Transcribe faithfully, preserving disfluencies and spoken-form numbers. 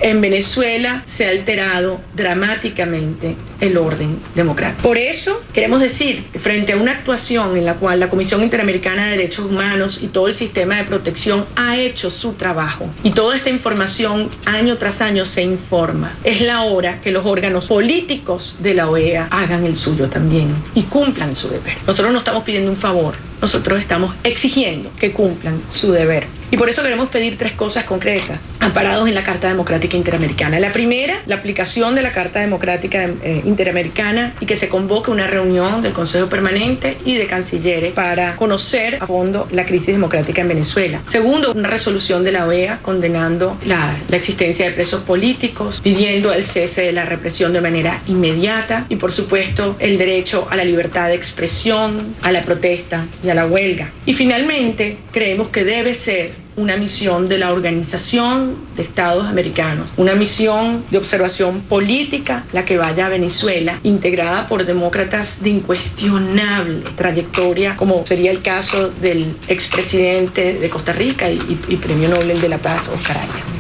En Venezuela se ha alterado dramáticamente el orden democrático. Por eso queremos decir, frente a una actuación en la cual la Comisión Interamericana de Derechos Humanos y todo el sistema de protección ha hecho su trabajo y toda esta información año tras año se informa, es la hora que los órganos políticos de la O E A hagan el suyo también y cumplan su deber. Nosotros no estamos pidiendo un favor, nosotros estamos exigiendo que cumplan su deber. Y por eso queremos pedir tres cosas concretas, amparados en la Carta Democrática Interamericana. La primera, la aplicación de la Carta Democrática eh, Interamericana y que se convoque una reunión del Consejo Permanente y de Cancilleres para conocer a fondo la crisis democrática en Venezuela. Segundo, una resolución de la O E A condenando la, la existencia de presos políticos, pidiendo el cese de la represión de manera inmediata y, por supuesto, el derecho a la libertad de expresión, a la protesta y a la huelga. Y finalmente, creemos que debe ser una misión de la Organización de Estados Americanos, una misión de observación política, la que vaya a Venezuela, integrada por demócratas de incuestionable trayectoria, como sería el caso del expresidente de Costa Rica y, y, y Premio Nobel de la Paz, Oscar Arias.